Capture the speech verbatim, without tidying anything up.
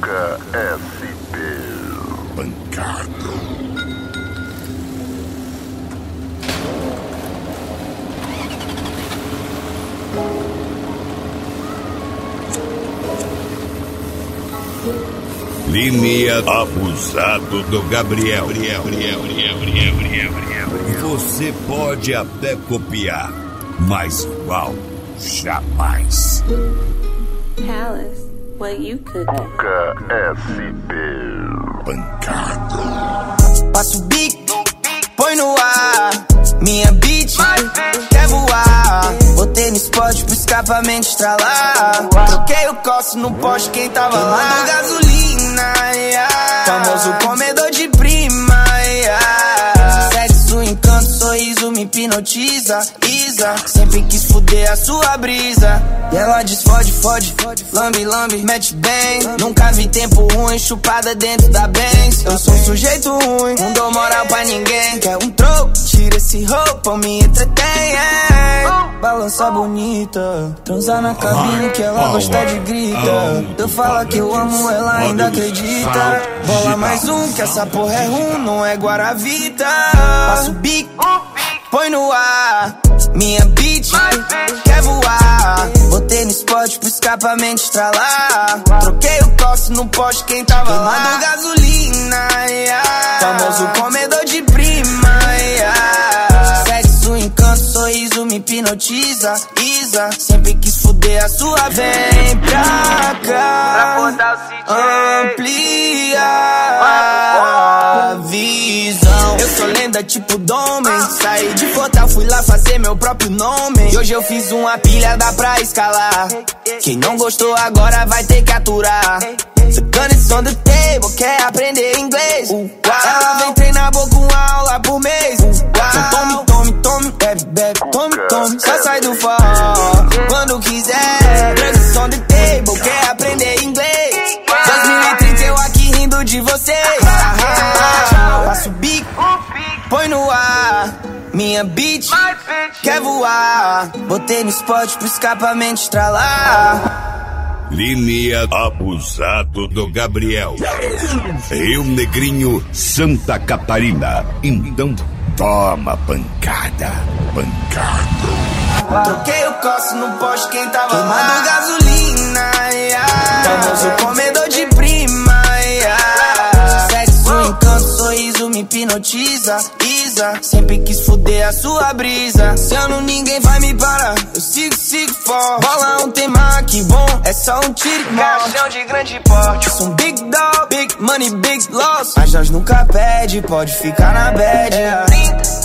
K S P. Pancada. Linha Abusado do Gabriel. Você pode até copiar, mas igual jamais. Palace, what you could do. K S P. Pancada. Passa o bico, põe no ar. Minha beat quer voar. Botei no spot pro escapamento estralar. Troquei o coço no poste, quem tava lá? Queimando gasolina, yeah. Famoso comedor de prima, yeah. Sexo, encanto, sorriso me hipnotiza. Isa, sempre quis fuder a sua brisa. E ela diz fode, fode, lambe, lambe, mete bem. Nunca vi tempo ruim, chupada dentro da Benz. Eu sou um sujeito ruim, não dou moral pra ninguém. Quer um troco, tira esse roupa, me entretém, yeah. Balança bonita, transar na cabine que ela gosta de grita. Eu falo que eu amo, ela ainda acredita. Bola mais um, que essa porra é rum, não é Guaravita. Passa o bico, põe no ar. Minha beat quer voar. Botei no spot pro escapamento estralar. Troquei o coço no poste, quem tava lá? Queimando gasolina, yeah. Famoso comedor de prima, yeah. Sexo, encanto, sorriso me hipnotiza. Isa, sempre quis fuder a sua. Vem pra cá, pra botar o C J. amplia a visão. Eu sou lenda tipo Domen. Saí de Fortal, fui lá fazer meu próprio nome. E hoje eu fiz uma pilha, dá pra escalar. Quem não gostou agora vai ter que aturar. The gun is on the table, quer aprender inglês. uh, Ela vem treinar boca uma aula por mês. uh, Então tome, tome, tome, bebe, bebe, tome, tome. Só sai do forró quando quiser. Drugs is on the table, quer aprender inglês. dois mil e trinta eu aqui rindo de vocês. Passa o bico, põe no ar. Minha beat quer voar. Botei no spot pro escapamento estralar. Linha Abusado do Gabriel. Rio Negrinho, Santa Catarina. Então toma pancada, pancada. Troquei o coço no poste, quem tava queimando gasolina, yeah. Famoso comedor de prima, yeah. Sexo, encanto, sorriso me hipnotiza. Isa, sempre quis fuder a sua brisa. Se eu não, ninguém vai me parar. Eu sigo, sigo forte. Bola um tema que bom, é só um tiro e Caixão de grande porte. sou um big dog, big money, big loss. Mas nós nunca perde, pode ficar na bad, yeah.